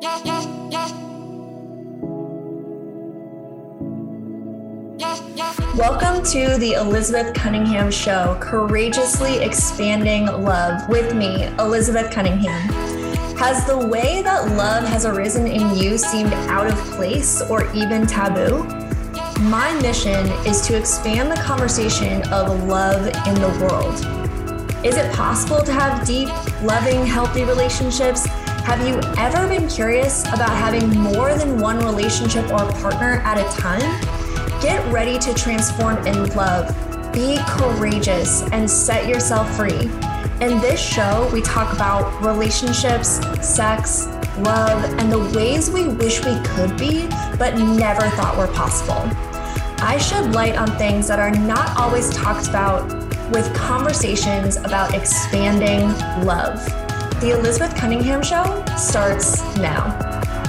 Welcome to the Elizabeth Cunningham Show, Courageously Expanding Love with me, Elizabeth Cunningham. Has the way that love has arisen in you seemed out of place or even taboo? My mission is to expand the conversation of love in the world. Is it possible to have deep, loving, healthy relationships? Have you ever been curious about having more than one relationship or partner at a time? Get ready to transform in love, be courageous, and set yourself free. In this show, we talk about relationships, sex, love, and the ways we wish we could be, but never thought were possible. I shed light on things that are not always talked about with conversations about expanding love. The Elizabeth Cunningham Show starts now.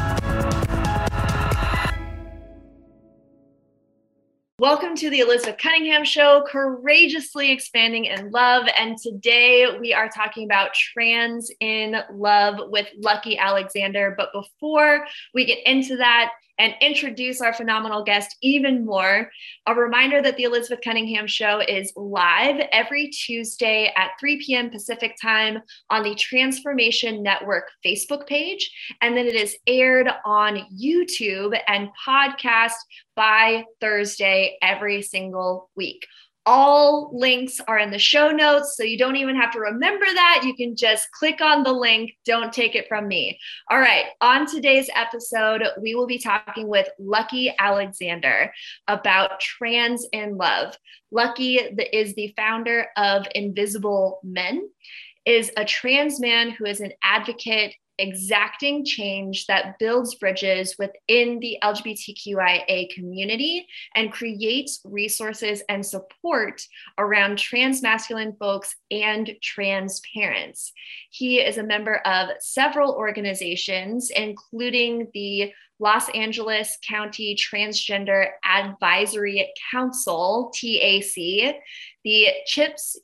Welcome to the Elizabeth Cunningham Show, Courageously Expanding in Love. And today we are talking about trans in love with Lucky Alexander. But before we get into that and introduce our phenomenal guest even more, a reminder that the Elizabeth Cunningham Show is live every Tuesday at 3 p.m. Pacific time on the Transformation Network Facebook page. And then it is aired on YouTube and podcast by Thursday every single week. All links are in the show notes, so you don't even have to remember that. You can just click on the link. Don't take it from me. All right, on today's episode, we will be talking with Lucky Alexander about trans in love. Lucky is the founder of Invisible Men, is a trans man who is an advocate exacting change that builds bridges within the LGBTQIA community and creates resources and support around trans masculine folks and trans parents. He is a member of several organizations, including the Los Angeles County Transgender Advisory Council, TAC, the CHIPS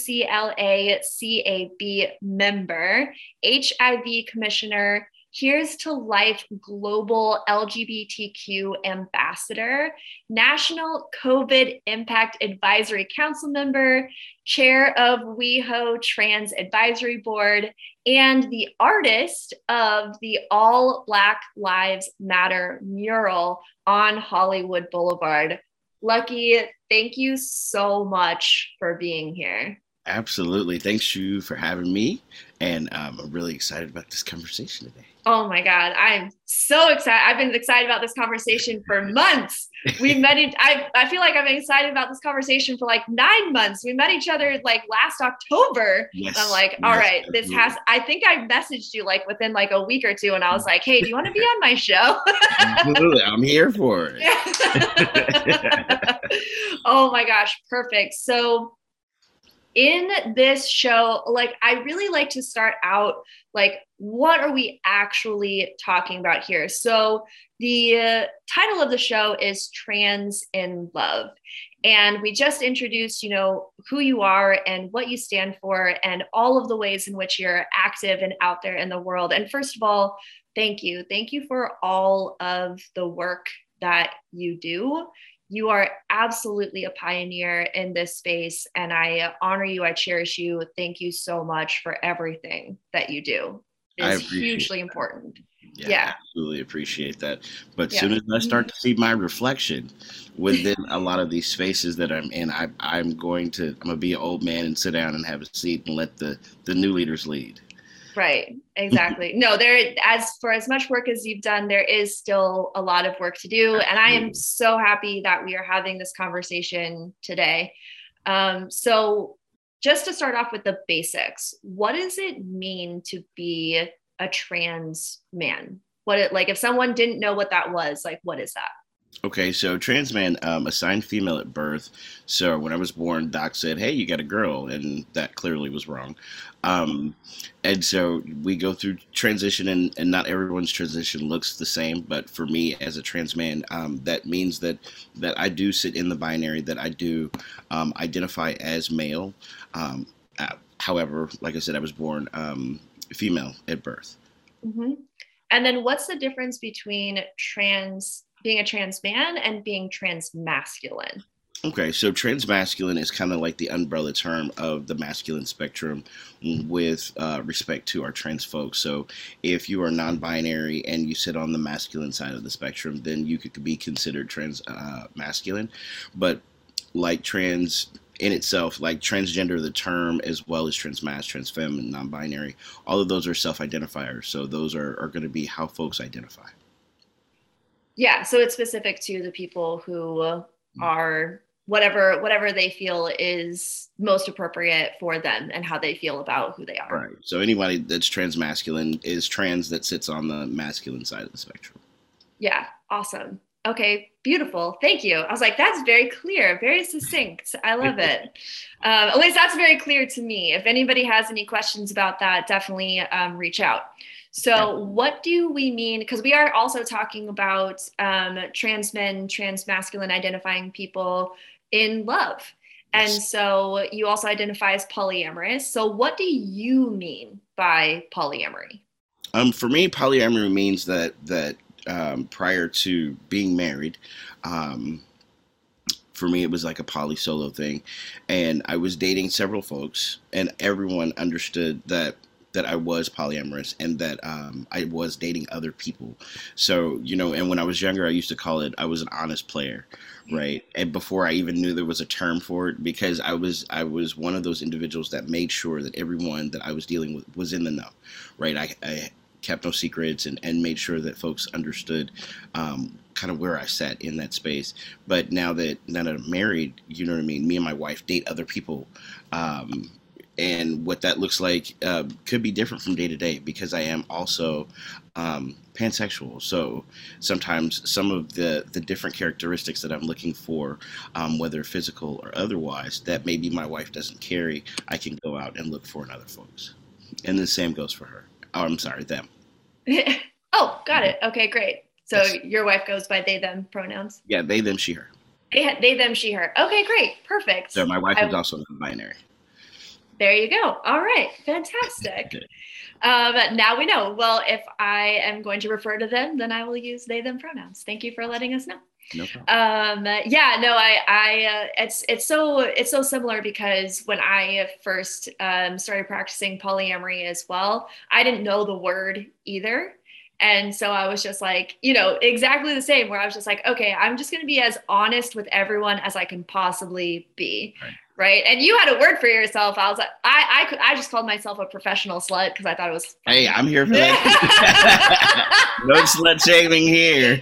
UCLA CAB member, HIV commissioner, Here's to Life Global LGBTQ ambassador, National COVID Impact Advisory Council member, chair of WeHo Trans Advisory Board, and the artist of the All Black Lives Matter mural on Hollywood Boulevard. Lucky, thank you so much for being here. Absolutely. Thanks you for having me. And I'm really excited about this conversation today. Oh my God. I'm so excited. I've been excited about this conversation for months. We met, I feel like I've been excited about this conversation for like 9 months. We met each other like last October. Yes, I'm like, all right, I think I messaged you like within like a week or two and I was like, hey, do you want to be on my show? Absolutely. I'm here for it. Oh my gosh. Perfect. So in this show, like, I really like to start out, like, what are we actually talking about here? So the title of the show is Trans in Love. And we just introduced, who you are and what you stand for and all of the ways in which you're active and out there in the world. And first of all, thank you. Thank you for all of the work that you do. You are absolutely a pioneer in this space, and I honor you. I cherish you. Thank you so much for everything that you do. It's hugely important. Yeah, absolutely appreciate that. But as soon as I start to see my reflection within a lot of these spaces that I'm in, I'm going to be an old man and sit down and have a seat and let the new leaders lead. Right. Exactly. No, as much work as you've done, there is still a lot of work to do. And I am so happy that we are having this conversation today. So just to start off with the basics, what does it mean to be a trans man? If someone didn't know what that was, like, what is that? Okay, so trans man, assigned female at birth. So when I was born, doc said, hey, you got a girl. And that clearly was wrong. And so we go through transition and not everyone's transition looks the same. But for me as a trans man, that means that I do sit in the binary, that I do identify as male. However, like I said, I was born female at birth. Mm-hmm. And then what's the difference between being a trans man and being trans masculine? Okay, so transmasculine is kind of like the umbrella term of the masculine spectrum with respect to our trans folks. So if you are non-binary and you sit on the masculine side of the spectrum, then you could be considered trans masculine. But like trans in itself, like transgender, the term, as well as transmas, transfem, and non-binary, all of those are self-identifiers. So those are going to be how folks identify. Yeah, so it's specific to the people who are whatever they feel is most appropriate for them and how they feel about who they are. Right. So anybody that's transmasculine is trans that sits on the masculine side of the spectrum. Yeah, awesome. Okay, beautiful. Thank you. I was like, that's very clear, very succinct. I love it. At least that's very clear to me. If anybody has any questions about that, definitely reach out. So what do we mean? Because we are also talking about trans men, trans masculine identifying people in love. And so you also identify as polyamorous. So what do you mean by polyamory? For me, polyamory means that prior to being married, for me, it was like a poly solo thing. And I was dating several folks, and everyone understood that I was polyamorous and that I was dating other people. So, and when I was younger, I used to call it, I was an honest player, right? And before I even knew there was a term for it, because I was one of those individuals that made sure that everyone that I was dealing with was in the know, right? I kept no secrets and made sure that folks understood kind of where I sat in that space. But now that I'm married, you know what I mean? Me and my wife date other people. And what that looks like could be different from day to day, because I am also pansexual. So sometimes some of the different characteristics that I'm looking for, whether physical or otherwise, that maybe my wife doesn't carry, I can go out and look for in other folks. And the same goes for her. Oh, I'm sorry, them. Oh, got it. Okay, great. So Yes. your wife goes by they, them pronouns? Yeah, they, them, she, her. They, them, she, her. Okay, great. Perfect. So my wife is also non-binary. There you go. All right. Fantastic. Now we know. Well, if I am going to refer to them, then I will use they, them pronouns. Thank you for letting us know. No problem. Yeah, no, it's so similar, because when I first started practicing polyamory as well, I didn't know the word either. And so I was just like, exactly the same, where I was just like, okay, I'm just going to be as honest with everyone as I can possibly be. Right. And you had a word for yourself. I was like, I just called myself a professional slut because I thought it was funny. Hey, I'm here for that. No slut shaming here.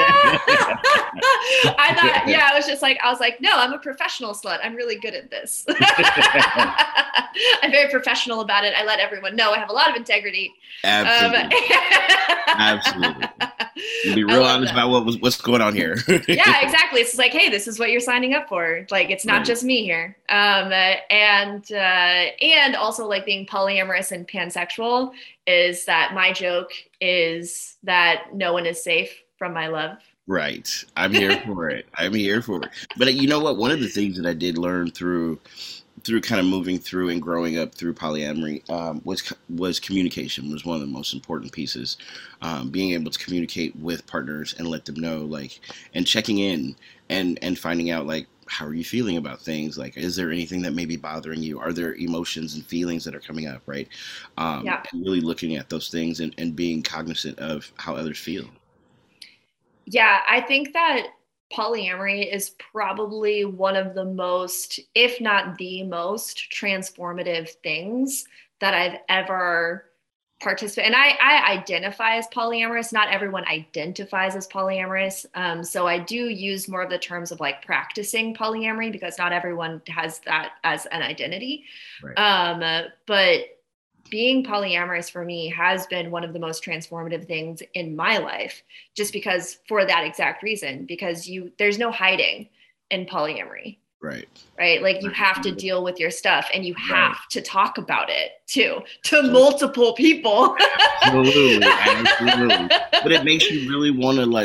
I was just like, no, I'm a professional slut. I'm really good at this. I'm very professional about it. I let everyone know I have a lot of integrity. Absolutely. Absolutely. You be real honest about what's going on here. Yeah, exactly. It's like, hey, this is what you're signing up for. Like, it's not just me here. And also, like, being polyamorous and pansexual is that my joke is that no one is safe from my love. Right. I'm here for it. I'm here for it. But you know what? One of the things that I did learn through kind of moving through and growing up through polyamory was communication was one of the most important pieces. Being able to communicate with partners and let them know, like, and checking in and finding out, like, how are you feeling about things? Like, is there anything that may be bothering you? Are there emotions and feelings that are coming up? Right. And really looking at those things and being cognizant of how others feel. Yeah, I think that polyamory is probably one of the most, if not the most, transformative things that I've ever participated. And I identify as polyamorous. Not everyone identifies as polyamorous. So I do use more of the terms of like practicing polyamory, because not everyone has that as an identity. Right. But being polyamorous for me has been one of the most transformative things in my life, just because, for that exact reason, because there's no hiding in polyamory. Right. Right. Like, you have to deal with your stuff, and you have to talk about it too, to multiple people. Absolutely. Absolutely. But it makes you really want to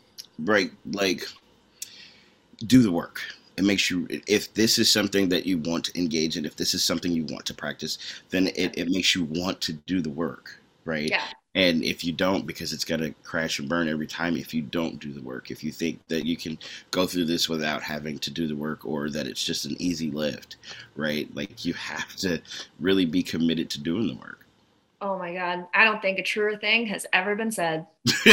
do the work. It makes you, if this is something that you want to engage in, if this is something you want to practice, then it makes you want to do the work, right? Yeah. And if you don't, because it's going to crash and burn every time if you don't do the work, if you think that you can go through this without having to do the work or that it's just an easy lift, right? Like you have to really be committed to doing the work. Oh my God. I don't think a truer thing has ever been said.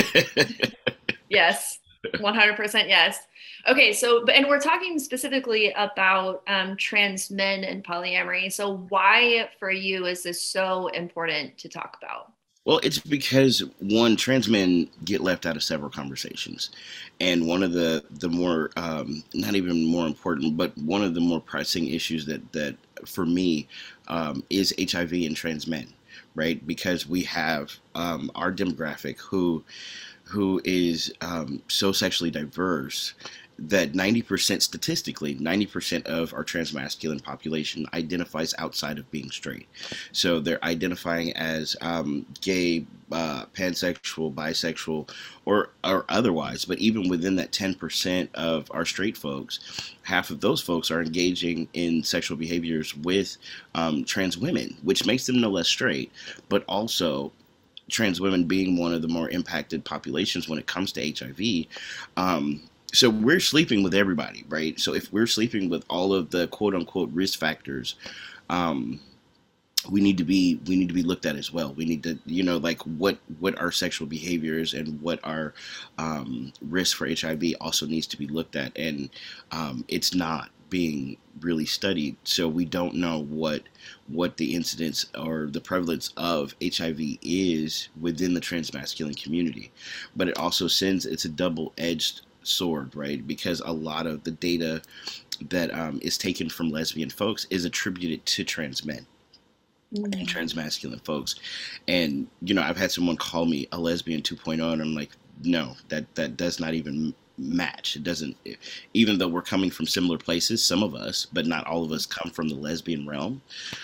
Yes. 100% yes. Okay, so and we're talking specifically about trans men and polyamory. So why for you is this so important to talk about? Well, it's because one, trans men get left out of several conversations, and one of the more not even more important, but one of the more pressing issues that for me is HIV and trans men, right? Because we have our demographic who is so sexually diverse that 90% statistically, 90% of our transmasculine population identifies outside of being straight. So they're identifying as gay, pansexual, bisexual, or otherwise. But even within that 10% of our straight folks, half of those folks are engaging in sexual behaviors with trans women, which makes them no less straight, but also trans women being one of the more impacted populations when it comes to HIV. So we're sleeping with everybody, right? So if we're sleeping with all of the quote unquote risk factors, um, we need to be looked at as well. We need to, like what our sexual behaviors and what our risk for HIV also needs to be looked at, and it's not being really studied, so we don't know what the incidence or the prevalence of HIV is within the transmasculine community. But it also sends it's a double-edged sword, right? Because a lot of the data that is taken from lesbian folks is attributed to trans men and Mm. transmasculine folks. And I've had someone call me a lesbian 2.0, and I'm like, no, that does not even match. It doesn't. Even though we're coming from similar places, some of us, but not all of us, come from the lesbian realm.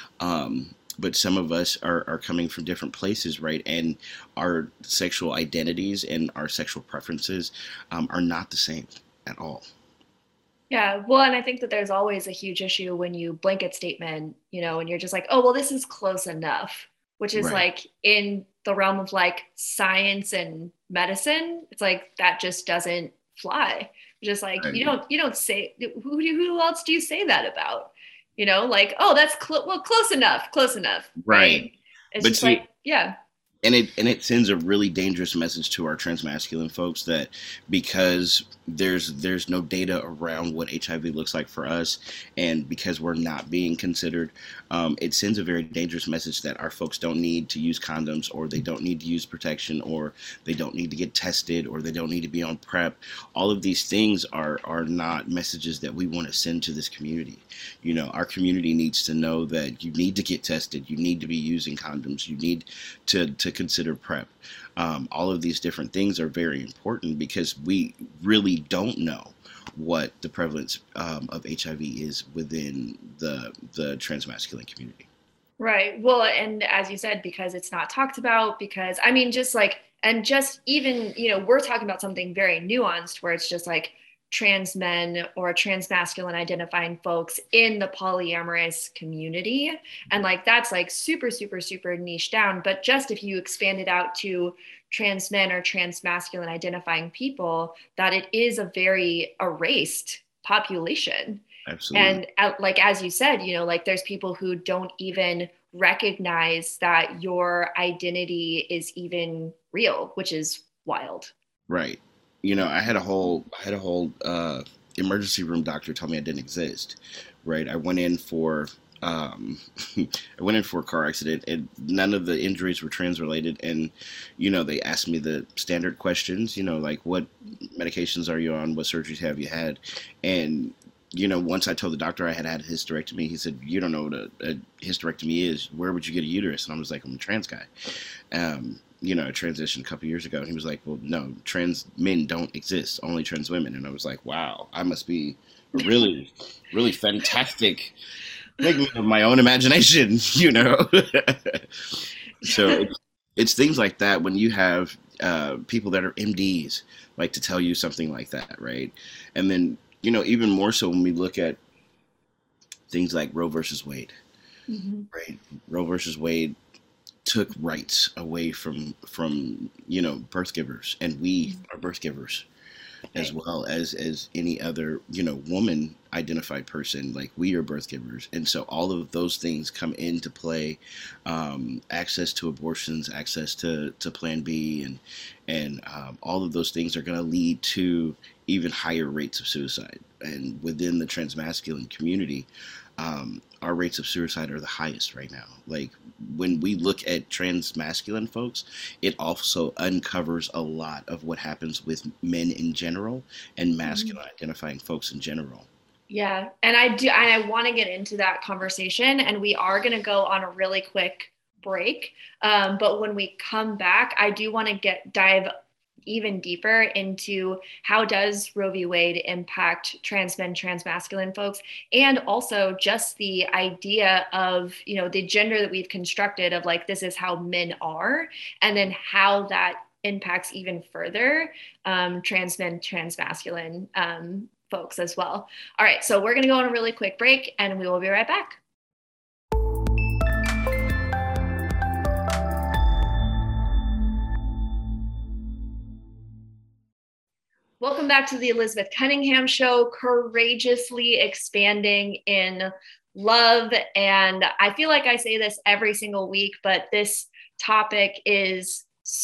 But some of us are coming from different places, right? And our sexual identities and our sexual preferences are not the same at all. Yeah, well, and I think that there's always a huge issue when you blanket statement, and you're just like, oh, well, this is close enough, which is Right. like in the realm of like science and medicine, it's like that just doesn't fly. Just like Right. you don't say who else do you say that about? Like, oh, that's close enough, Right. right? It's But just like, see, yeah. and it sends a really dangerous message to our transmasculine folks that because there's no data around what HIV looks like for us, and because we're not being considered, it sends a very dangerous message that our folks don't need to use condoms, or they don't need to use protection, or they don't need to get tested, or they don't need to be on PrEP. All of these things are not messages that we want to send to this community. Our community needs to know that you need to get tested, you need to be using condoms, you need to consider PrEP. All of these different things are very important because we really don't know what the prevalence of HIV is within the transmasculine community. Right. Well, and as you said, because it's not talked about, because I mean, just like, and just even, we're talking about something very nuanced where it's just like trans men or trans masculine identifying folks in the polyamorous community. And like, that's like super, super, super niche down. But just if you expand it out to trans men or trans masculine identifying people, that it is a very erased population. Absolutely. And like as you said, like there's people who don't even recognize that your identity is even real, which is wild. Right. I had a whole emergency room doctor tell me I didn't exist. Right. Um, I went in for a car accident, and none of the injuries were trans related. And they asked me the standard questions. Like what medications are you on? What surgeries have you had? And once I told the doctor I had had a hysterectomy, he said, "You don't know what a hysterectomy is. Where would you get a uterus?" And I was like, "I'm a trans guy." I transitioned a couple years ago, and he was like, "Well, no, trans men don't exist, only trans women." And I was like, "Wow, I must be a really, really fantastic figment of my own imagination." So it's things like that when you have people that are MDs like to tell you something like that, right? And then even more so when we look at things like Roe versus Wade, Mhm. right? Roe versus Wade took rights away from birth givers, and we Mhm. are birth givers as Right. well as any other woman identified person. Like, we are birth givers, and so all of those things come into play. Access to abortions, access to plan B, and all of those things are going to lead to even higher rates of suicide. And within the transmasculine community, our rates of suicide are the highest right now. Like, when we look at transmasculine folks, it also uncovers a lot of what happens with men in general and Mhm. masculine identifying folks in general. Yeah, and I want to get into that conversation, and we are going to go on a really quick break. But when we come back, I do want to dive even deeper into how does Roe v. Wade impact trans men, trans masculine folks, and also just the idea of the gender that we've constructed of like this is how men are, and then how that impacts even further trans men, trans masculine folks as well. All right, so we're going to go on a really quick break and we will be right back. Welcome back to the Elizabeth Cunningham Show, courageously expanding in love. And I feel like I say this every single week, but this topic is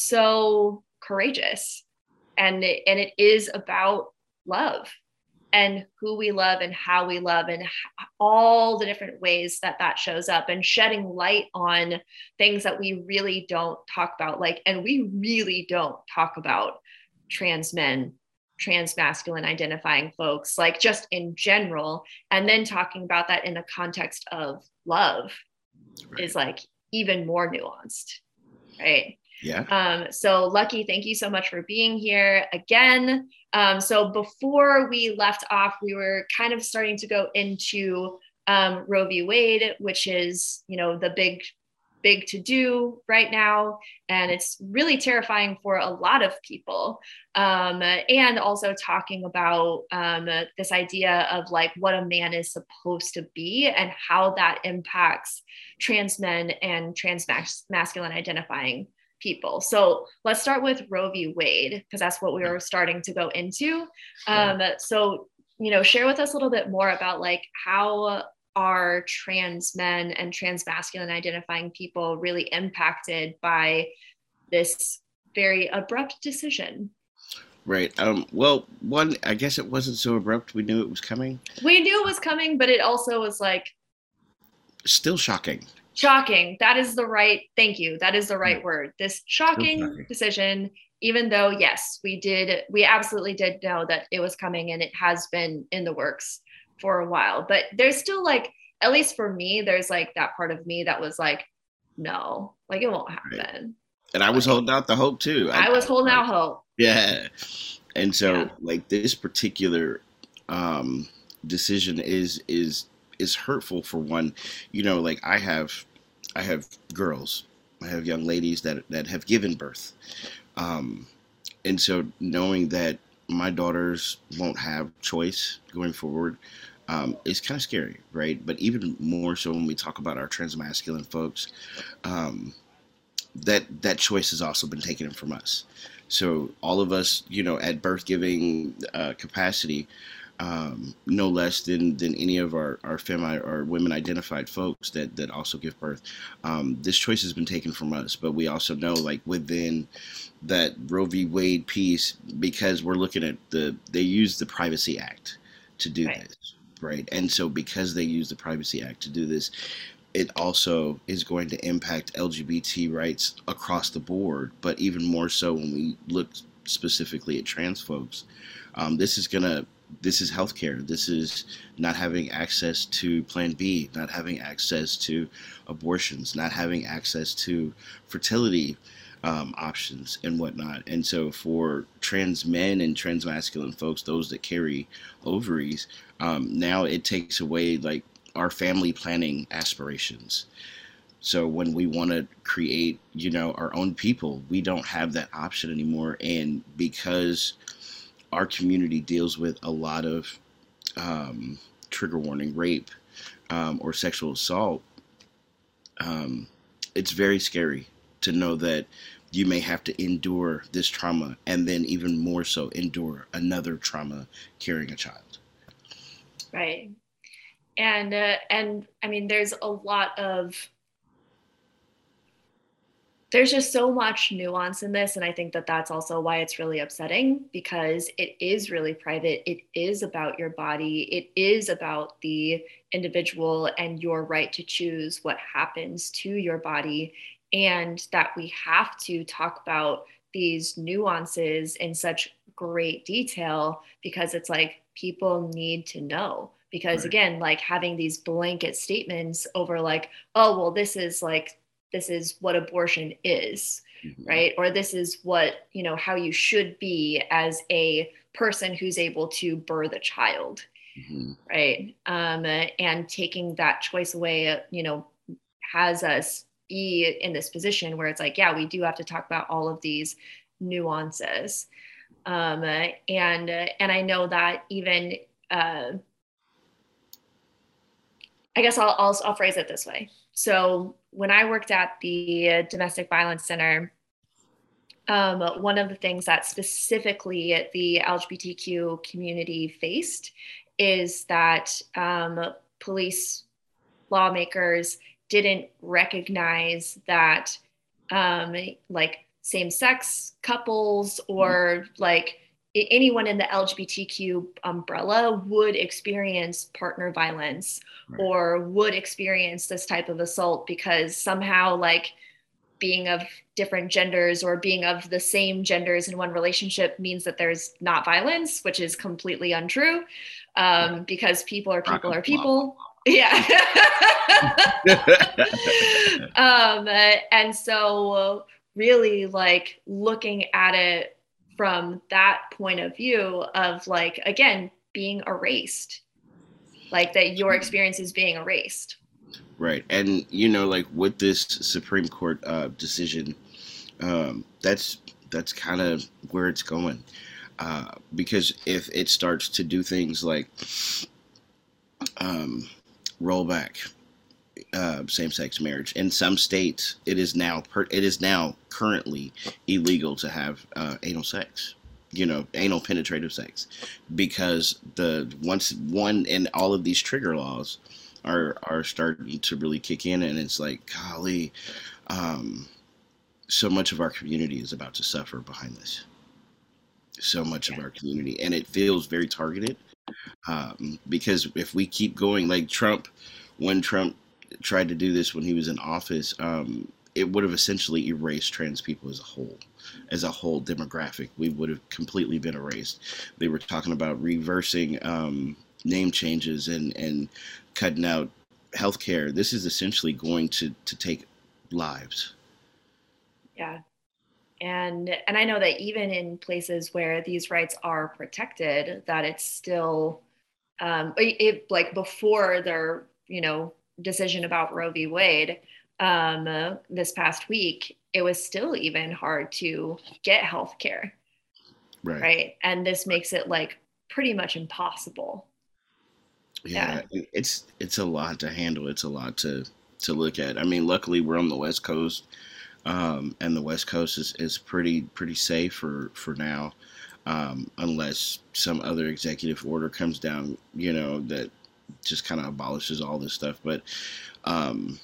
so courageous, and it is about love and who we love and how we love and all the different ways that that shows up, and shedding light on things that we really don't talk about, like, and we really don't talk about trans men, trans masculine identifying folks, like just in general, and then talking about that in the context of love Right. is like even more nuanced, right? Yeah. So Lucky, thank you so much for being here again. So before we left off, we were kind of starting to go into Roe v. Wade, which is, the big to do right now. And it's really terrifying for a lot of people. And also talking about this idea of like what a man is supposed to be and how that impacts trans men and trans masculine identifying people. So let's start with Roe v. Wade, because that's what we were starting to go into. Right. So, share with us a little bit more about like how are trans men and trans masculine identifying people really impacted by this very abrupt decision? Right. Well, one, I guess it wasn't so abrupt. We knew it was coming. We knew it was coming, but it also was like Still shocking. shocking. That is the right, thank you. That is the Yeah. right word. This Still shocking shocking. decision, even though, yes, we absolutely did know that it was coming and it has been in the works for a while. But there's still like, at least for me, there's like that part of me that was like, no, like it won't Right. happen. And I was Like holding out the hope too. I I was was holding like, out hope. yeah. And Yeah. so, like, this particular um, decision is hurtful for one. Like, I have girls, I have young ladies that have given birth, um, and so knowing that my daughters won't have choice going forward is kind of scary, right? But even more so when we talk about our transmasculine folks, um, that choice has also been taken from us. So all of us, at birth giving capacity, no less than any of our femi or women identified folks that also give birth. This choice has been taken from us, but we also know, like, within that Roe v. Wade piece, because we're looking at they use the Privacy Act to do Right. this, right? And so because they use the Privacy Act to do this, it also is going to impact LGBT rights across the board, but even more so when we look specifically at trans folks. This is gonna this is healthcare. This is not having access to Plan B, not having access to abortions, not having access to fertility options and whatnot. And so for trans men and trans masculine folks, those that carry ovaries, now it takes away like our family planning aspirations. So when we want to create, our own people, we don't have that option anymore. And because our community deals with a lot of um, trigger warning, rape, or sexual assault, um, it's very scary. to know that you may have to endure this trauma and then even more so endure another trauma carrying a child. Right. And I mean, there's just so much nuance in this. And I think that that's also why it's really upsetting, because it is really private. It is about your body. It is about the individual and your right to choose what happens to your body. And that we have to talk about these nuances in such great detail, because it's like people need to know. Because Right. again, like having these blanket statements over, like, oh, well, this is what abortion is, Hmm. right? Or this is what, how you should be as a person who's able to birth a child, Hmm. right? And taking that choice away, has us be in this position where it's like, yeah, we do have to talk about all of these nuances. And I know that even, uh, I guess I'll phrase it this way. So when I worked at the domestic violence center, one of the things that specifically the LGBTQ community faced is that police lawmakers didn't recognize that like same sex couples or like anyone in the LGBTQ umbrella would experience partner violence Right. or would experience this type of assault, because somehow, like, being of different genders or being of the same genders in one relationship means that there's not violence, which is completely untrue, because people are Rock people of are blah people. Yeah. blah. And so, really, like, looking at it from that point of view of, like, again, being erased, like that your experience is being erased. Right. And like with this Supreme Court decision, that's kind of where it's going. Because if it starts to do things like um, roll back same-sex marriage in some states, it is now currently illegal to have anal sex. Anal penetrative sex, because the once one and all of these trigger laws are starting to really kick in, and it's like, golly, um, so much of our community is about to suffer behind this. So much of Yeah. our community, and it feels very targeted, because if we keep going like Trump, when Trump tried to do this when he was in office, it would have essentially erased trans people as a whole demographic. We would have completely been erased. They were talking about reversing name changes and cutting out healthcare. This is essentially going to take lives. Yeah. And I know that even in places where these rights are protected, that it's still like before their decision about Roe v. Wade, this past week, it was still even hard to get health care, Right. right? And this makes it like pretty much impossible. Yeah. Yeah, it's a lot to handle. It's a lot to look at. I mean, luckily we're on the West Coast, and the West Coast is pretty safe for now, unless some other executive order comes down, that just kind of abolishes all this stuff. But um,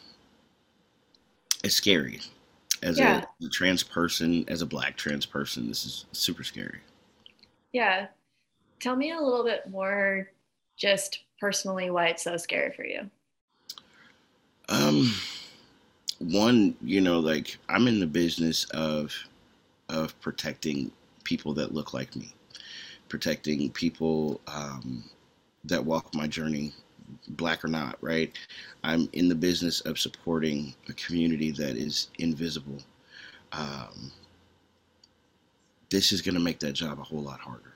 it's scary as a Yeah. trans person, as a black trans person. This is super scary. Yeah. Tell me a little bit more, just personally, why it's so scary for you. Um, One, like I'm in the business of protecting people that look like me, protecting people that walk my journey, black or not, right? I'm in the business of supporting a community that is invisible. Um, this is going to make that job a whole lot harder.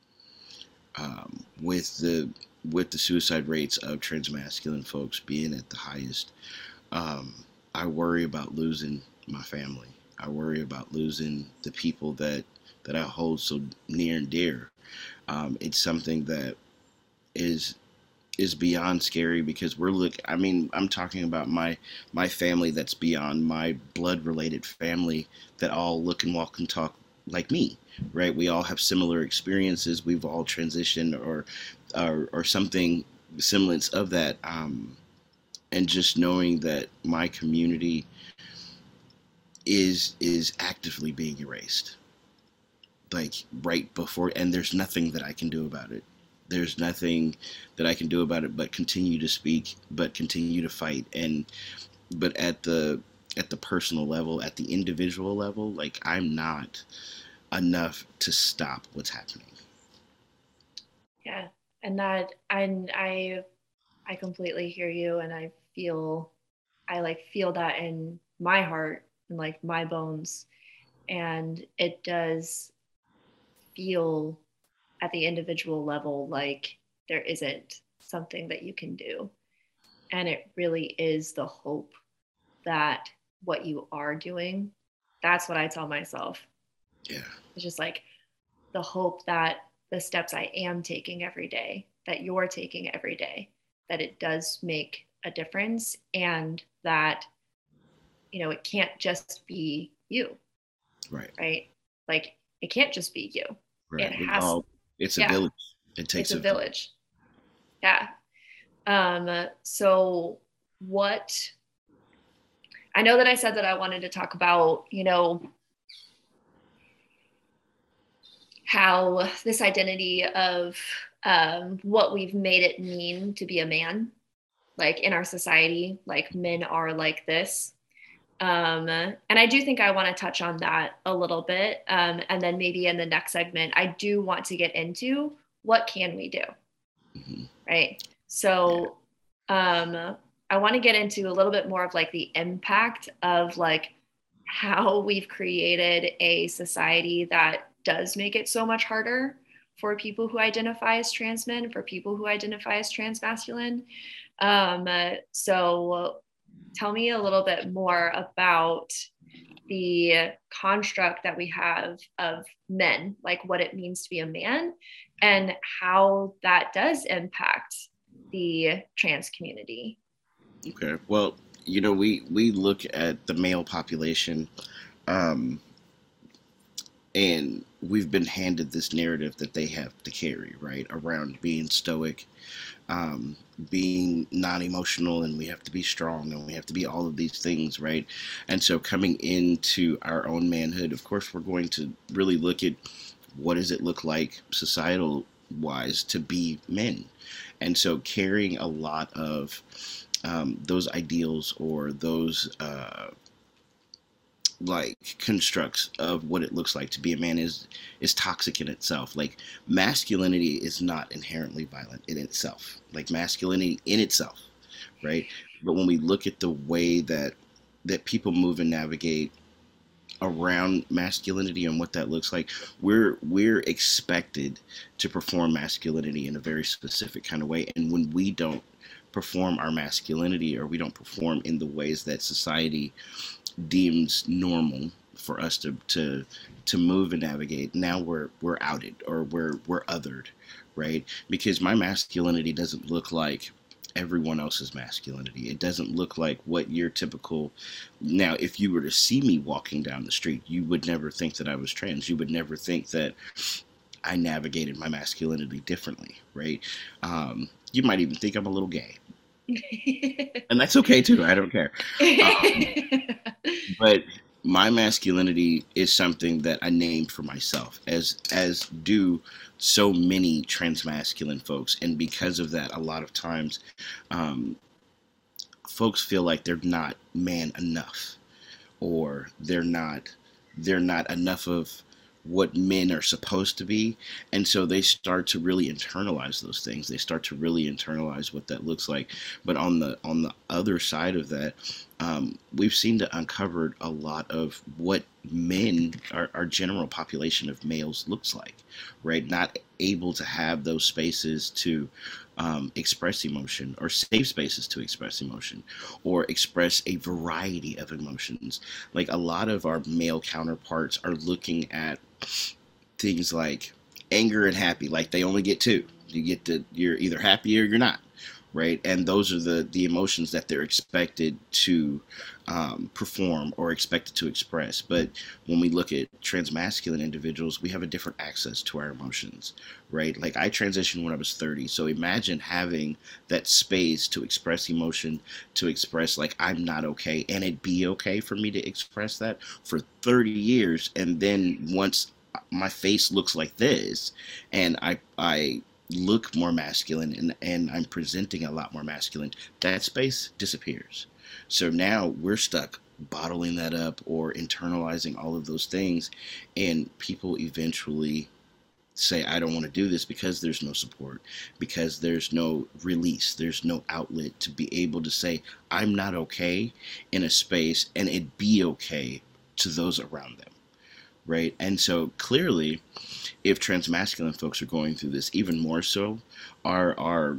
With the suicide rates of transmasculine folks being at the highest, um, I worry about losing my family. I worry about losing the people that I hold so near and dear. It's something that is is beyond scary because I mean, I'm talking about my family that's beyond my blood related family that all look and walk and talk like me, right? We all have similar experiences. We've all transitioned or something semblance of that. And just knowing that my community is actively being erased, like right before, and there's nothing that I can do about it. There's nothing that I can do about it but continue to speak, but continue to fight. And but at the personal level, at the individual level, like I'm not enough to stop what's happening. Yeah. And that I completely hear you, and I like feel that in my heart and like my bones. And it does feel at the individual level like there isn't something that you can do. And it really is the hope that what you are doing, that's what I tell myself. Yeah. It's just like the hope that the steps I am taking every day, that you're taking every day, that it does make a difference, and that, it can't just be you, Right. right? Like it can't just be you. It Right. has, It's a yeah, village. It it's takes a a village. village. Yeah. So what, I know that I said that I wanted to talk about, how this identity of what we've made it mean to be a man, like in our society, like men are like this. And I do think I want to touch on that a little bit. And then maybe in the next segment, I do want to get into what can we do, Hmm. right? Yeah. So I want to get into a little bit more of like the impact of like how we've created a society that does make it so much harder for people who identify as trans men, for people who identify as trans masculine. So tell me a little bit more about the construct that we have of men, like what it means to be a man, and how that does impact the trans community. Okay. Well, we look at the male population, um, and we've been handed this narrative that they have to carry, right, around being stoic, um, being non-emotional, and we have to be strong, and we have to be all of these things, right? And so, coming into our own manhood, of course, we're going to really look at what does it look like societal wise to be men, and so carrying a lot of those ideals or those like constructs of what it looks like to be a man is toxic in itself. Like masculinity is not inherently violent in itself. Like masculinity in itself, right? But when we look at the way that people move and navigate around masculinity and what that looks like, we're expected to perform masculinity in a very specific kind of way. And when we don't perform our masculinity, or we don't perform in the ways that society deems normal for us to move and navigate, now we're outed, or we're othered, right? Because my masculinity doesn't look like everyone else's masculinity. It doesn't look like what your typical. Now, if you were to see me walking down the street, you would never think that I was trans. You would never think that I navigated my masculinity differently, right? You might even think I'm a little gay, and that's okay too. I don't care. Um, but my masculinity is something that I named for myself, as do so many transmasculine folks, and because of that, a lot of times, um, folks feel like they're not man enough, or they're not enough of what men are supposed to be. And so they start to really internalize those things. They start to really internalize what that looks like. But on the other side of that, we've seen to uncover a lot of what men, our general population of males, looks like, right? Not able to have those spaces to express emotion, or safe spaces to express emotion, or express a variety of emotions. Like a lot of our male counterparts are looking at things like anger and happy, like they only get two. You're either happy or you're not, right? And those are the emotions that they're expected to perform or expected to express. But when we look at transmasculine individuals, we have a different access to our emotions, right? Like I transitioned when I was 30. So imagine having that space to express emotion, to express like I'm not okay, and it be okay for me to express that for 30 years. And then once my face looks like this and I look more masculine and I'm presenting a lot more masculine, that space disappears. So now we're stuck bottling that up or internalizing all of those things, and people eventually say, I don't want to do this because there's no support, because there's no release, there's no outlet to be able to say, I'm not okay in a space and it be okay to those around them. Right. And so clearly, if transmasculine folks are going through this, even more so, our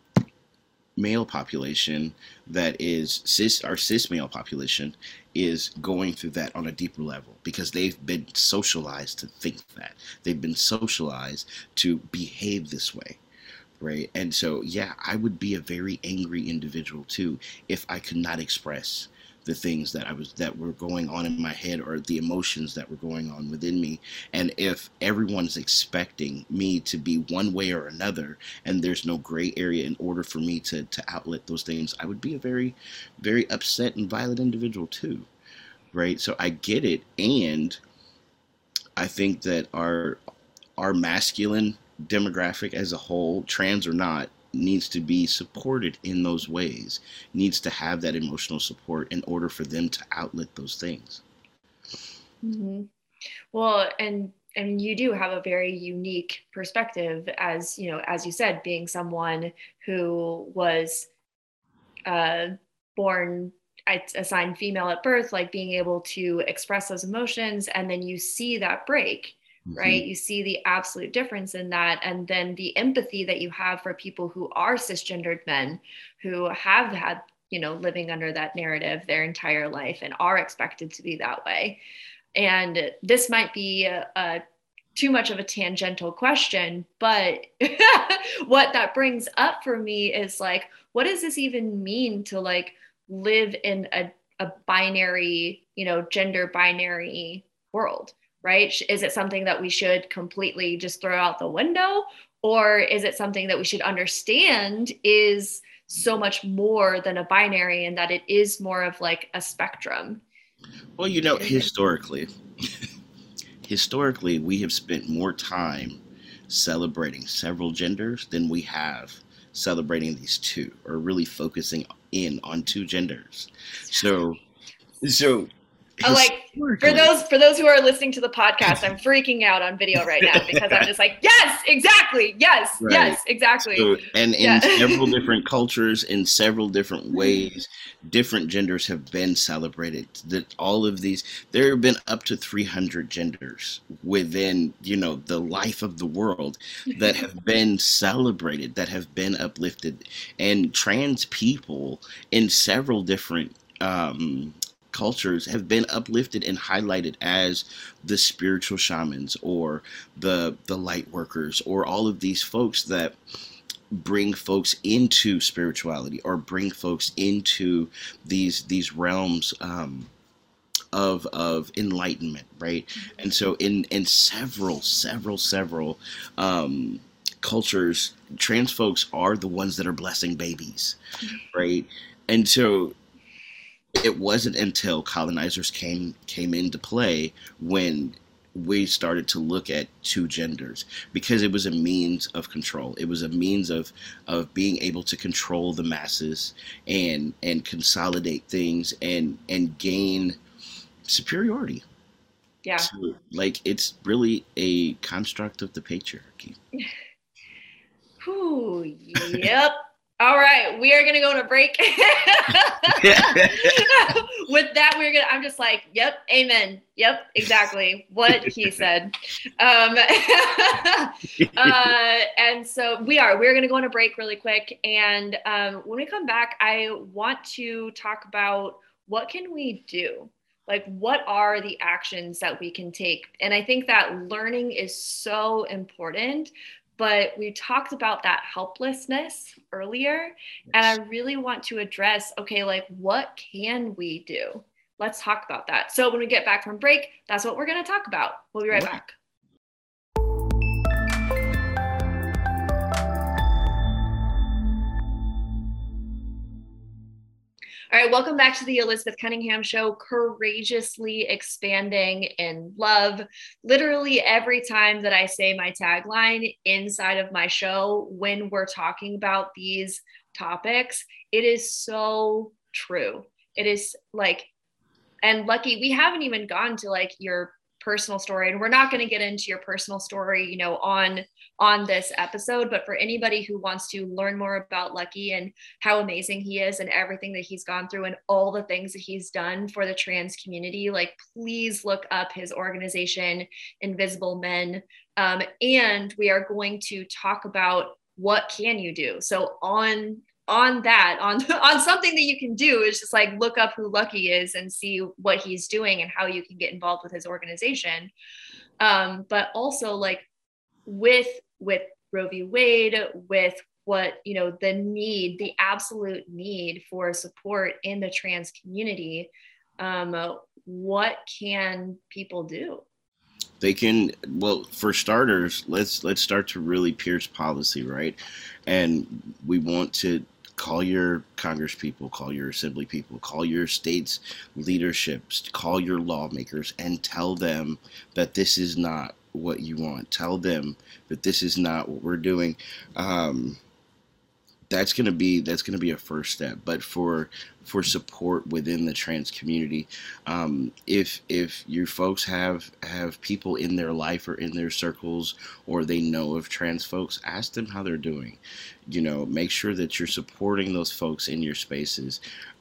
male population that is our cis male population is going through that on a deeper level because they've been socialized to think that. They've been socialized to behave this way. Right. And so, yeah, I would be a very angry individual too if I could not express the things that were going on in my head or the emotions that were going on within me. And if everyone's expecting me to be one way or another and there's no gray area in order for me to outlet those things, I would be a very, very upset and violent individual too. Right. So I get it. And I think that our masculine demographic as a whole, trans or not, needs to be supported in those ways, needs to have that emotional support in order for them to outlet those things. Mm-hmm. Well, and you do have a very unique perspective, as you know, as you said, being someone who was uh, born assigned female at birth, like being able to express those emotions, and then you see that break, Mm-hmm. right? You see the absolute difference in that, and then the empathy that you have for people who are cisgendered men who have had, you know, living under that narrative their entire life and are expected to be that way. And this might be too much of a tangential question, but what that brings up for me is like, what does this even mean to like live in a binary, you know, gender binary world, right? Is it something that we should completely just throw out the window? Or is it something that we should understand is so much more than a binary and that it is more of like a spectrum? Well, historically, we have spent more time celebrating several genders than we have celebrating these two, or really focusing in on two genders. So, so Like historically, for those who are listening to the podcast, I'm freaking out on video right now because I'm just like, yes, exactly, right. yes, exactly, So, and in yeah. several different cultures, in several different ways, different genders have been celebrated. That all of these, there have been up to 300 genders within, the life of the world that have been celebrated, that have been uplifted, and trans people in several different cultures have been uplifted and highlighted as the spiritual shamans or the light workers or all of these folks that bring folks into spirituality or bring folks into these realms of enlightenment, right? And so in several cultures, trans folks are the ones that are blessing babies, right? And so it wasn't until colonizers came into play when we started to look at two genders, because it was a means of control. It was a means of being able to control the masses and consolidate things and gain superiority. Yeah. So, like, it's really a construct of the patriarchy. Whew, yep. All right, we are gonna go on a break. With that, I'm just like, yep, amen. Yep, exactly what he said. And so we're gonna go on a break really quick. And when we come back, I want to talk about what can we do? Like, what are the actions that we can take? And I think that learning is so important, but we talked about that helplessness earlier. And Yes. I really want to address, okay, like what can we do? Let's talk about that. So when we get back from break, that's what we're going to talk about. We'll be right Right. back. All right, welcome back to the Elizabeth Cunningham Show, courageously expanding in love. Literally every time that I say my tagline inside of my show, when we're talking about these topics, it is so true. It is like, and Lucky, we haven't even gone to like your personal story, and we're not going to get into your personal story, on this episode. But for anybody who wants to learn more about Lucky and how amazing he is and everything that he's gone through and all the things that he's done for the trans community, like please look up his organization, Invisible Men. And we are going to talk about what can you do. So on that, on something that you can do is just like look up who Lucky is and see what he's doing and how you can get involved with his organization. But also like with Roe v. Wade, with what the absolute need for support in the trans community, what can people do? They can, well, for starters, let's start to really pierce policy, right? And we want to call your Congress people, call your assembly people, call your state's leaderships, call your lawmakers, and tell them that this is not what you want. Tell them that this is not what we're doing. Um, that's gonna be a first step. But for support within the trans community, if your folks have people in their life or in their circles, or they know of trans folks, ask them how they're doing. Make sure that you're supporting those folks in your spaces.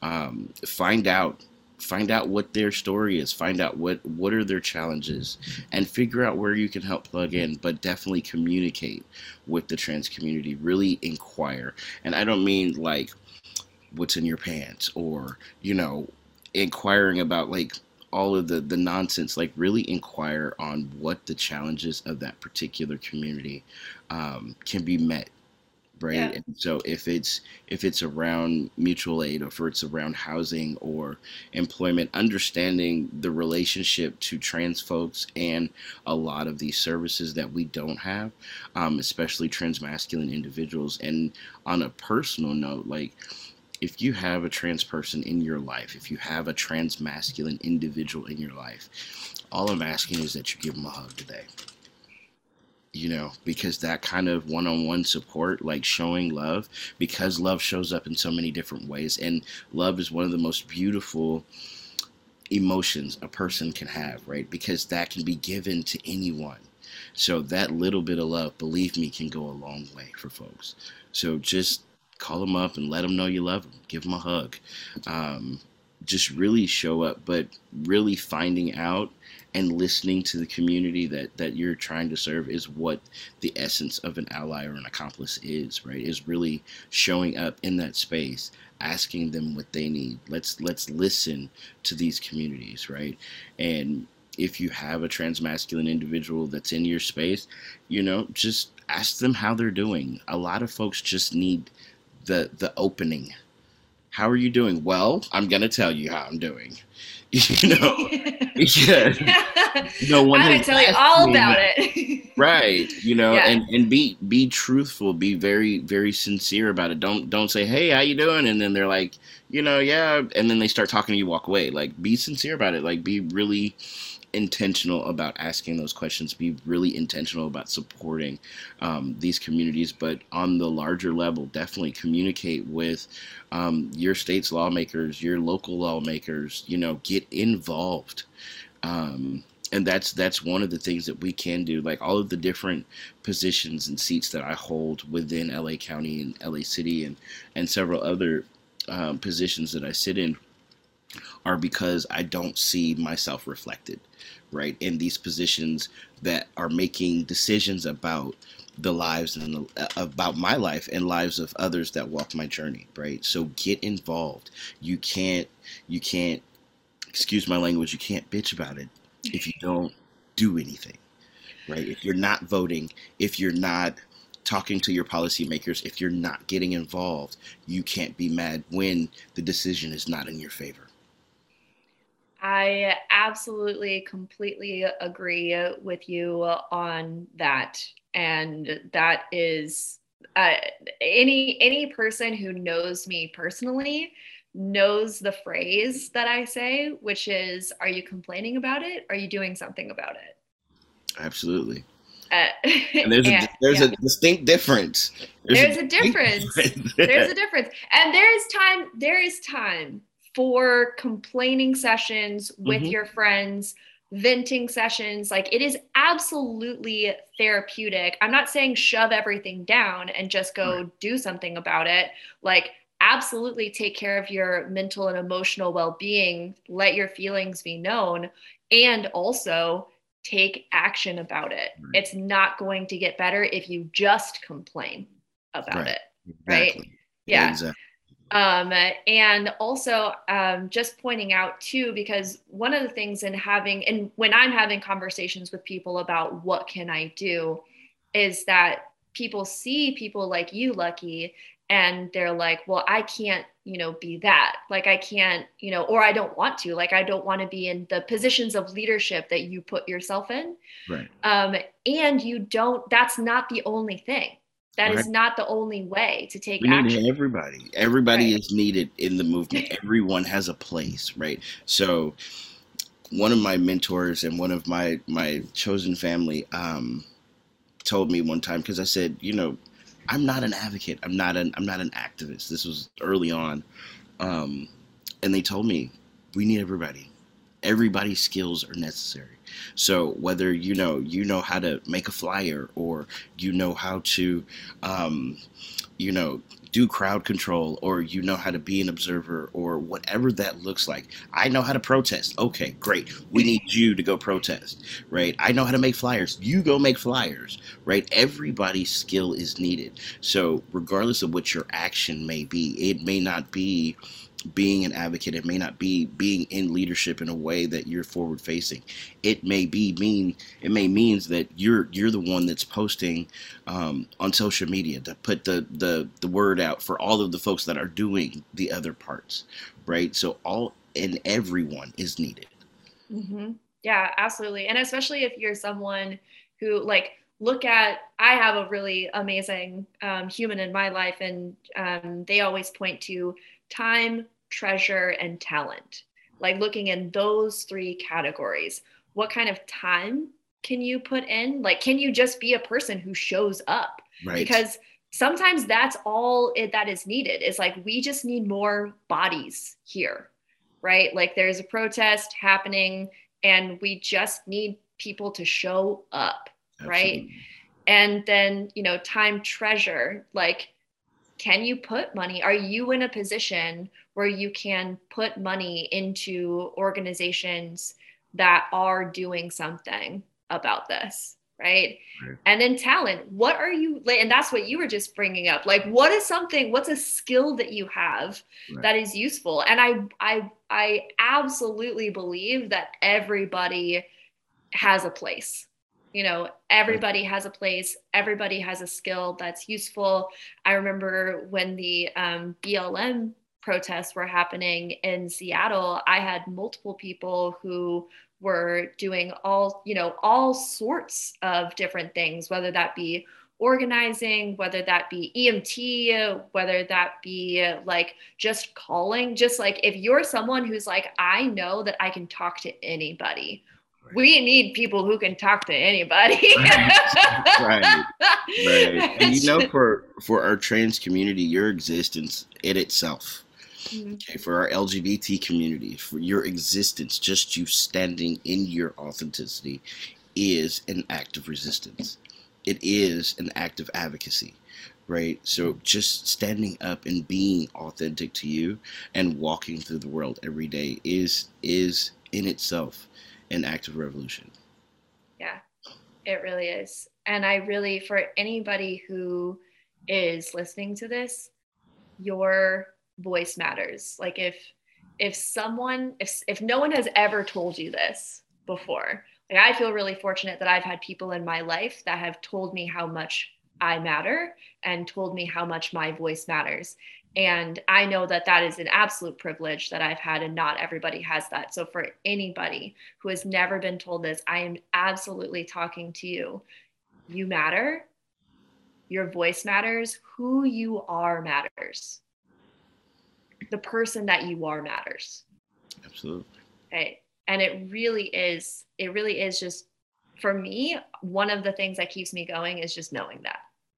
Find out what their story is, find out what are their challenges, and figure out where you can help plug in. But definitely communicate with the trans community, really inquire. And I don't mean like what's in your pants, or inquiring about like all of the nonsense. Like really inquire on what the challenges of that particular community can be met, right? Yeah. And so if it's around mutual aid, or if it's around housing or employment, understanding the relationship to trans folks and a lot of these services that we don't have, especially trans masculine individuals. And on a personal note, like if you have a trans person in your life, if you have a trans masculine individual in your life, all I'm asking is that you give them a hug today. Because that kind of one-on-one support, like showing love, because love shows up in so many different ways. And love is one of the most beautiful emotions a person can have, right? Because that can be given to anyone. So that little bit of love, believe me, can go a long way for folks. So just call them up and let them know you love them. Give them a hug. Um, just really show up, but really finding out and listening to the community that you're trying to serve is what the essence of an ally or an accomplice is, right? Is really showing up in that space, asking them what they need. Let's listen to these communities, right? And if you have a transmasculine individual that's in your space, just ask them how they're doing. A lot of folks just need the opening. How are you doing? Well, I'm gonna tell you how I'm doing. You know, because no one I'm has gonna tell you asked all me. about it. Right, Yeah. and be truthful, be very very sincere about it. Don't say, "Hey, how you doing?" and then they're like, "Yeah," and then they start talking to you, walk away. Like, be sincere about it. Like, be really intentional about asking those questions. Be really intentional about supporting these communities. But on the larger level, definitely communicate with your state's lawmakers, your local lawmakers. Get involved. And that's one of the things that we can do. Like all of the different positions and seats that I hold within LA County and LA City, and several other positions that I sit in, are because I don't see myself reflected, right, in these positions that are making decisions about the lives and about my life and lives of others that walk my journey, right? So get involved. You can't, excuse my language, you can't bitch about it if you don't do anything, right? If you're not voting, if you're not talking to your policymakers. If you're not getting involved, you can't be mad when the decision is not in your favor. I absolutely, completely agree with you on that. And that is uh, any person who knows me personally knows the phrase that I say, which is, "Are you complaining about it? Are you doing something about it?" Absolutely. Uh, And there's a and there's yeah, a distinct difference. there's a difference. There's a difference. And there is time for complaining sessions with Hmm. your friends, venting sessions. Like, it is absolutely therapeutic. I'm not saying shove everything down and just Right. go do something about it. Like, absolutely take care of your mental and emotional well-being, let your feelings be known, and also take action about it. Right. It's not going to get better if you just complain about Right. it, right? Exactly. Yeah. Exactly. And also, just pointing out too, because one of the things in having, and when I'm having conversations with people about what can I do, is that people see people like you, Lucky, and they're like, well, I can't, be that. Like, I can't, or I don't want to. Like, I don't want to be in the positions of leadership that you put yourself in. Right. Um, and you don't, that's not the only thing. That Right. is not the only way to take We action. need everybody. Everybody Right. is needed in the movement. Everyone has a place, right? So one of my mentors and one of my chosen family told me one time, because I said, I'm not an advocate. I'm not an activist. This was early on, um, and they told me we need everybody. Everybody's skills are necessary. So whether you know how to make a flyer, or you know how to um, you know do crowd control, or you know how to be an observer, or whatever that looks like. I know how to protest. Okay, great. We need you to go protest, right? I know how to make flyers. You go make flyers, right? Everybody's skill is needed. So regardless of what your action may be, it may not be being an advocate. It may not be being in leadership in a way that you're forward facing. It may means that you're the one that's posting on social media to put the word out for all of the folks that are doing the other parts, right? So all and everyone is needed. Mm-hmm. Yeah, absolutely. And especially if you're someone who, like, I have a really amazing human in my life, and they always point to time, treasure, and talent. Like, looking in those three categories, what kind of time can you put in? Like, can you just be a person who shows up? Right. Because sometimes that's that is needed. Is like, we just need more bodies here, right? Like, there's a protest happening and we just need people to show up, right? Absolutely. And then, time, treasure, like, can you put money? Are you in a position where you can put money into organizations that are doing something about this, right? Right. And then talent. What are you, and that's what you were just bringing up. Like, what's a skill that you have Right. that is useful? And I absolutely believe that everybody has a place. Everybody has a place. Everybody has a skill that's useful. I remember when the BLM protests were happening in Seattle, I had multiple people who were doing all sorts of different things, whether that be organizing, whether that be EMT, whether that be like just calling, just like, if you're someone who's like, I know that I can talk to anybody, Right. we need people who can talk to anybody. Right. Right. And for our trans community, your existence in itself, okay, for our LGBT community, for your existence, just you standing in your authenticity is an act of resistance. It is an act of advocacy, right? So just standing up and being authentic to you and walking through the world every day is in itself an act of revolution. Yeah, it really is. And I really, for anybody who is listening to this, your voice matters. Like, if no one has ever told you this before, like, I feel really fortunate that I've had people in my life that have told me how much I matter and told me how much my voice matters. And I know that that is an absolute privilege that I've had, and not everybody has that. So, for anybody who has never been told this, I am absolutely talking to you. You matter. Your voice matters. Who you are matters. The person that you are matters. Absolutely. Okay. And it really is just, for me, one of the things that keeps me going is just knowing that.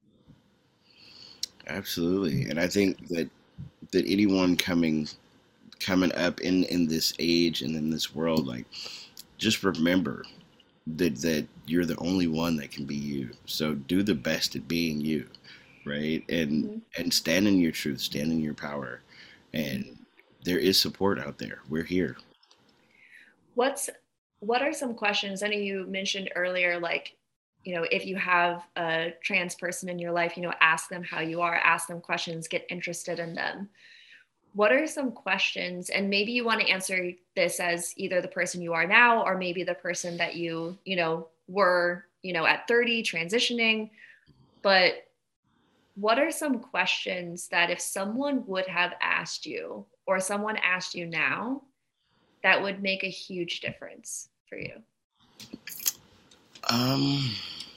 Absolutely. And I think that anyone coming up in this age and in this world, like, just remember that you're the only one that can be you. So do the best at being you, right? Mm-hmm. And stand in your truth, stand in your power. Mm-hmm. And there is support out there. We're here. What's what are some questions? I know you mentioned earlier, like, if you have a trans person in your life, ask them how you are, ask them questions, get interested in them. What are some questions? And maybe you want to answer this as either the person you are now, or maybe the person that were, at 30 transitioning. But what are some questions that if someone would have asked you, or someone asked you now, that would make a huge difference for you? Um,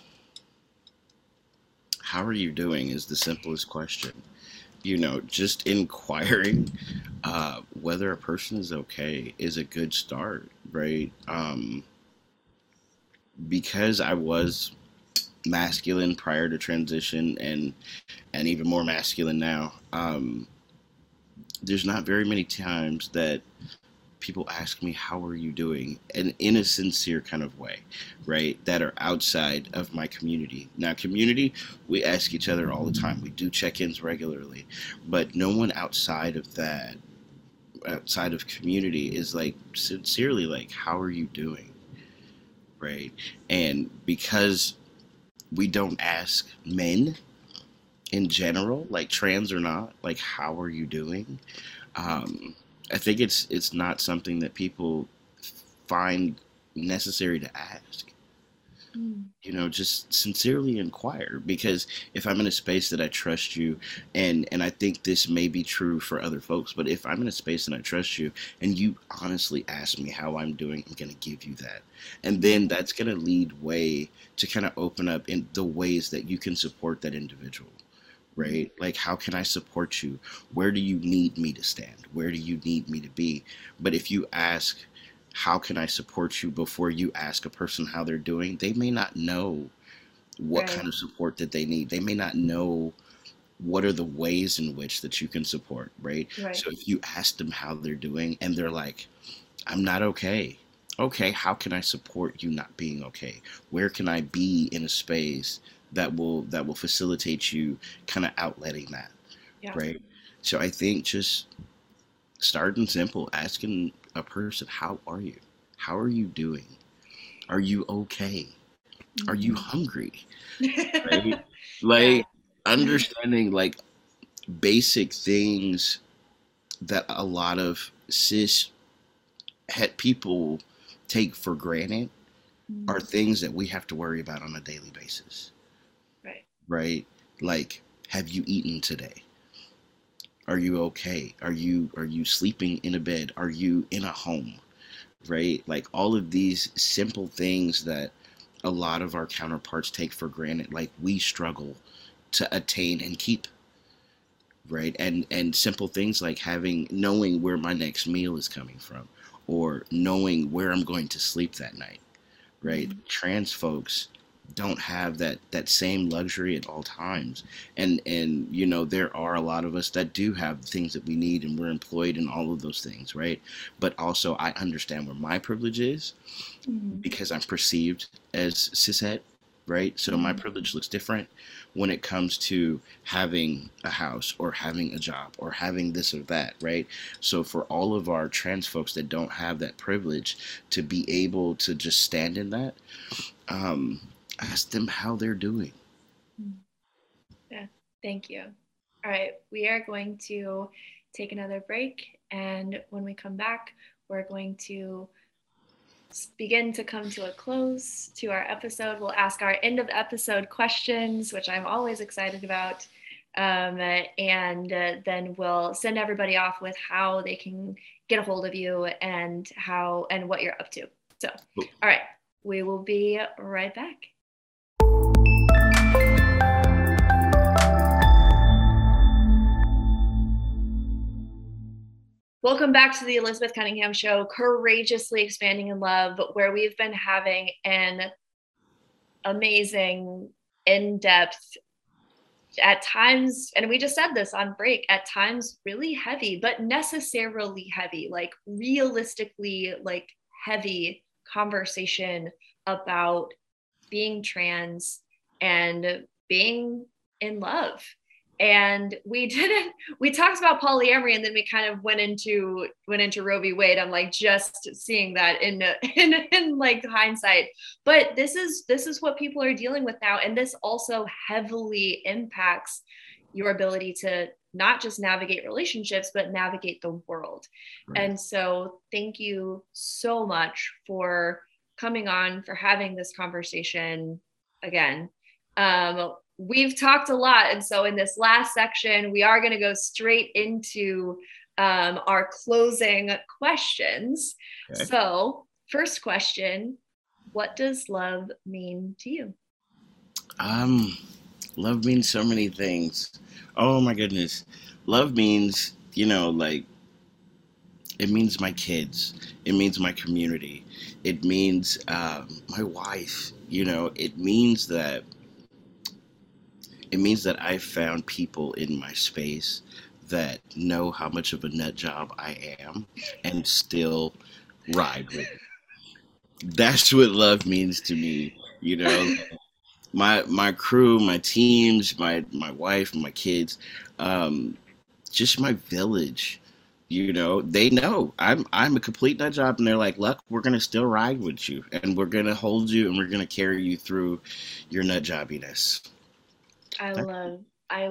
how are you doing is the simplest question. Just inquiring whether a person is okay is a good start, right? Because I was masculine prior to transition, and even more masculine now. There's not very many times that people ask me how are you doing, and in a sincere kind of way, right, that are outside of my community. Now, community, we ask each other all the time, we do check-ins regularly, but no one outside of that, outside of community, is like sincerely like, how are you doing, right? And because we don't ask men in general, like trans or not, like, how are you doing, um, I think it's not something that people find necessary to ask. Mm. Just sincerely inquire, because if I'm in a space that I trust you, and I think this may be true for other folks, but if I'm in a space and I trust you and you honestly ask me how I'm doing, I'm going to give you that. And then that's going to lead way to kind of open up in the ways that you can support that individual, Mm. right? Like, how can I support you? Where do you need me to stand? Where do you need me to be? But if you ask, how can I support you, before you ask a person how they're doing, they may not know what Right, kind of support that they need. They may not know what are the ways in which that you can support, right? right. So if you ask them how they're doing and they're like, I'm not okay. Okay, how can I support you not being okay? Where can I be in a space that will facilitate you kind of outletting that, Yeah. right? So I think just starting simple, asking a person, how are you? How are you doing? Are you okay? Are you Mhm. hungry? Right? Yeah. Like, understanding like basic things that a lot of cis het people take for granted are Mm. things that we have to worry about on a daily basis, Right. right? Like, have you eaten today? Are you okay? Are you sleeping in a bed? Are you in a home? Right? Like, all of these simple things that a lot of our counterparts take for granted, like, we struggle to attain and keep, right? And simple things like knowing where my next meal is coming from, or knowing where I'm going to sleep that night, right? Mm. Trans folks don't have that same luxury at all times. And there are a lot of us that do have the things that we need, and we're employed in all of those things, right? But also, I understand where my privilege is, Mm. because I'm perceived as cishet, right? So my Mm. privilege looks different when it comes to having a house, or having a job, or having this or that, right? So for all of our trans folks that don't have that privilege to be able to just stand in that, um, ask them how they're doing. Mm. Yeah. Thank you. All right. We are going to take another break. And when we come back, we're going to begin to come to a close to our episode. We'll ask our end of episode questions, which I'm always excited about. And then we'll send everybody off with how they can get a hold of you and what you're up to. So, all right, we will be right back. Welcome back to the Elizabeth Cunningham Show, Courageously Expanding in Love, where we've been having an amazing, in-depth, at times, and we just said this on break, at times really heavy, but necessarily heavy, like realistically, like heavy conversation about being trans and being in love. And we talked about polyamory, and then we kind of went into Roe v. Wade. I'm like just seeing that in like hindsight, but this is what people are dealing with now. And this also heavily impacts your ability to not just navigate relationships, but navigate the world. Right. And so thank you so much for coming on, for having this conversation again. We've talked a lot. And so in this last section, we are going to go straight into our closing questions. Okay. So first question, what does love mean to you? Love means so many things. Oh my goodness. Love means, like, it means my kids. It means my community. It means my wife. It means that I found people in my space that know how much of a nut job I am and still ride with it. That's what love means to me. My crew, my teams, my wife, my kids, just my village. They know I'm a complete nut job, and they're like, "Look, we're gonna still ride with you, and we're gonna hold you, and we're gonna carry you through your nut jobbiness." I love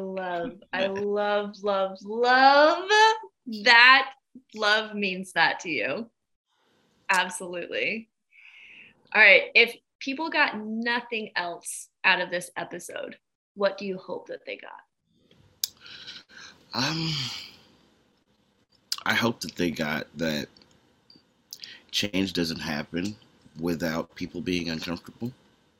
that. Love means that to you. Absolutely. All right. If people got nothing else out of this episode, what do you hope that they got? I hope that they got that change doesn't happen without people being uncomfortable.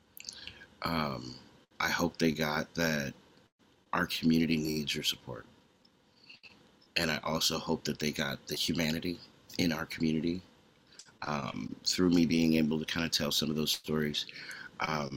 I hope they got that our community needs your support. And I also hope that they got the humanity in our community through me being able to kind of tell some of those stories. I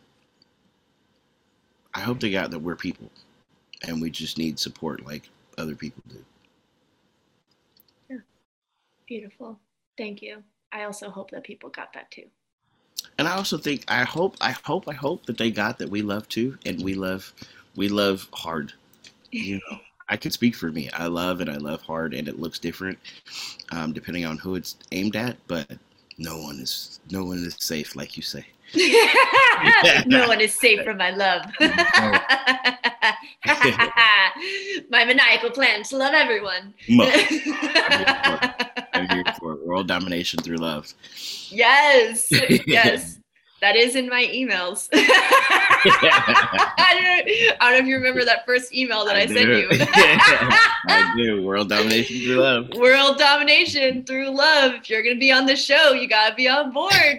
hope they got that we're people and we just need support like other people do. Yeah. Beautiful. Thank you. I also hope that people got that too. And I also think, I hope that they got that we love too, and we love hard. I can speak for me. I love hard, and it looks different depending on who it's aimed at. But no one is safe, like you say. No one is safe from my love. My maniacal plan to love everyone. I'm here for world domination through love. Yes. That is in my emails. I don't know if you remember that first email that I sent you. I do. World domination through love. World domination through love. If you're going to be on the show, you got to be on board.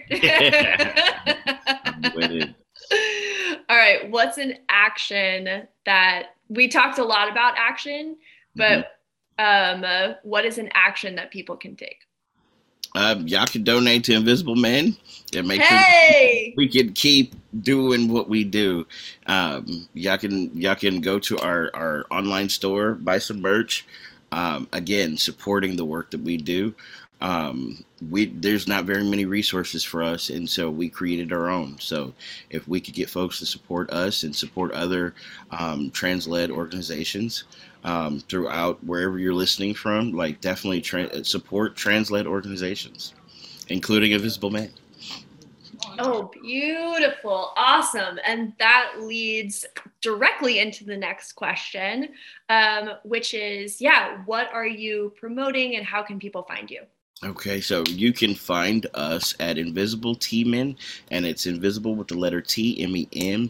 I'm with it. All right. What's an action that we talked a lot about action, but what is an action that people can take? Y'all can donate to Invisible Men and make sure we can keep doing what we do. Y'all can go to our online store, buy some merch. Again, supporting the work that we do. There's not very many resources for us, and so we created our own. So if we could get folks to support us and support other trans-led organizations throughout wherever you're listening from, like definitely support trans-led organizations, including Invisible Man. Oh, beautiful. Awesome. And that leads directly into the next question, which is, what are you promoting and how can people find you? Okay, so you can find us at Invisible T Men, and it's invisible with the letter T, MEM,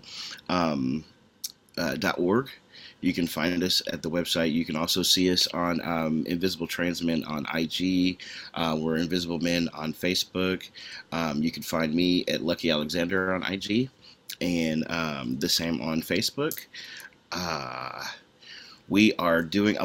.org. You can find us at the website. You can also see us on Invisible Trans Men on IG. We're Invisible Men on Facebook. You can find me at Lucky Alexander on IG, and the same on Facebook. We are doing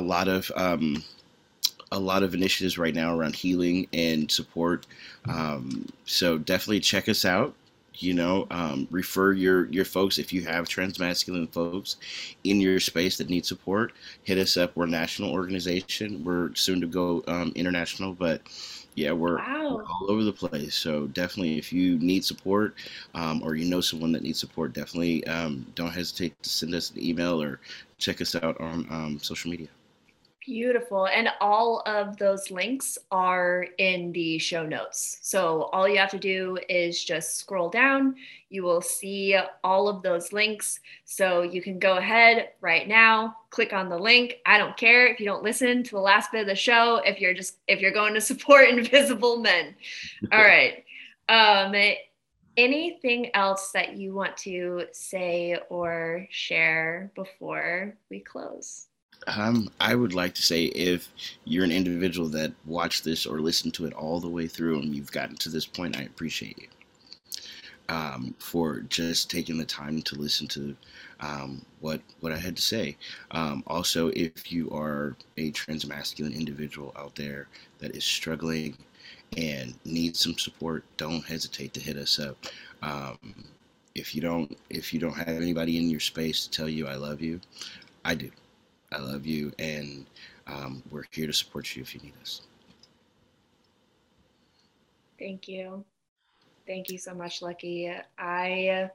a lot of initiatives right now around healing and support. So definitely check us out. Refer your folks. If you have transmasculine folks in your space that need support, hit us up. We're a national organization. We're soon to go international, but yeah, we're all over the place. So definitely, if you need support, or you know someone that needs support, definitely don't hesitate to send us an email or check us out on social media. Beautiful. And all of those links are in the show notes. So all you have to do is just scroll down. You will see all of those links. So you can go ahead right now, click on the link. I don't care if you don't listen to the last bit of the show, if you're going to support Invisible Men. All right. Anything else that you want to say or share before we close? I would like to say, if you're an individual that watched this or listened to it all the way through and you've gotten to this point, I appreciate you for just taking the time to listen to what I had to say. Also, if you are a transmasculine individual out there that is struggling and needs some support, don't hesitate to hit us up. If you don't have anybody in your space to tell you I love you, I do. I love you, and we're here to support you if you need us. Thank you. Thank you so much, Lucky. I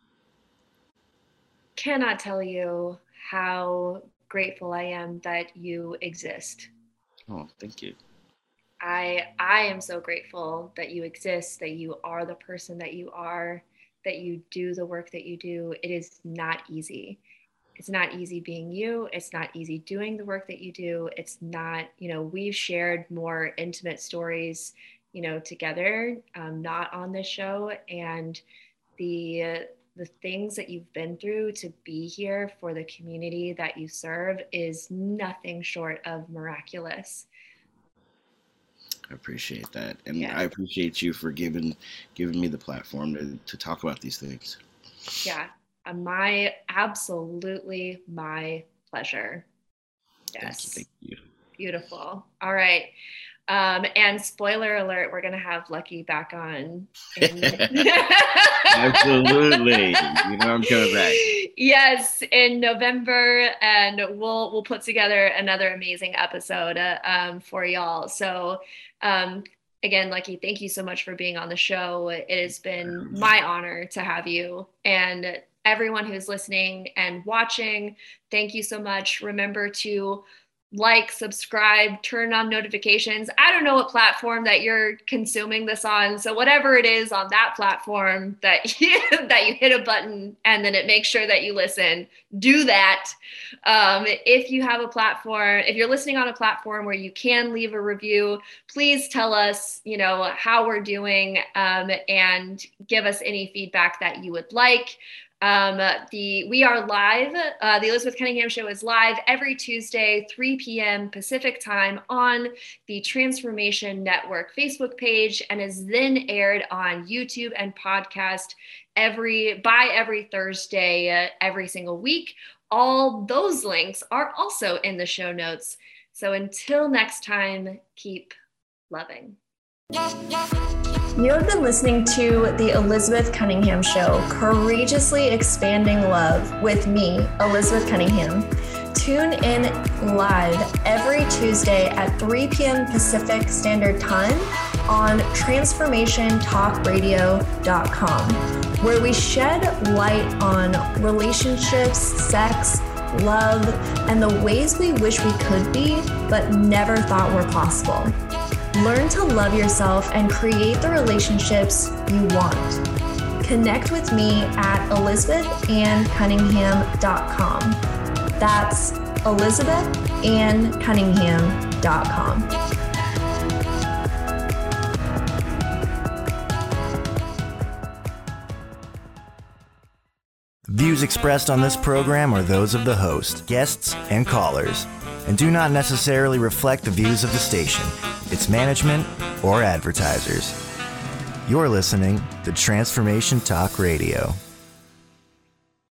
cannot tell you how grateful I am that you exist. Oh, thank you. I am so grateful that you exist, that you are the person that you are, that you do the work that you do. It is not easy. It's not easy being you. It's not easy doing the work that you do. It's not, we've shared more intimate stories, together, not on this show. And the things that you've been through to be here for the community that you serve is nothing short of miraculous. I appreciate that. And yeah. I appreciate you for giving me the platform to talk about these things. Yeah. Absolutely my pleasure. Yes. Thank you. Beautiful. All right. And spoiler alert, we're going to have Lucky back on. Absolutely. I'm coming back. Yes, in November, and we'll put together another amazing episode for y'all. So again, Lucky, thank you so much for being on the show. It has been my honor to have you, and everyone who's listening and watching, thank you so much. Remember to like, subscribe, turn on notifications. I don't know what platform that you're consuming this on. So whatever it is on that platform that you hit a button and then it makes sure that you listen, do that. If you have a platform, if you're listening on a platform where you can leave a review, please tell us, how we're doing, and give us any feedback that you would like. We are live. The Elizabeth Cunningham Show is live every Tuesday, 3 p.m. Pacific time on the Transformation Network Facebook page, and is then aired on YouTube and podcast every Thursday, every single week. All those links are also in the show notes. So until next time, keep loving. You have been listening to The Elizabeth Cunningham Show, courageously expanding love with me, Elizabeth Cunningham. Tune in live every Tuesday at 3 p.m. Pacific Standard Time on transformationtalkradio.com, where we shed light on relationships, sex, love, and the ways we wish we could be, but never thought were possible. Learn to love yourself and create the relationships you want. Connect with me at elizabethannecunningham.com. That's elizabethannecunningham.com. The views expressed on this program are those of the host, guests, and callers, and do not necessarily reflect the views of the station, its management, or advertisers. You're listening to Transformation Talk Radio.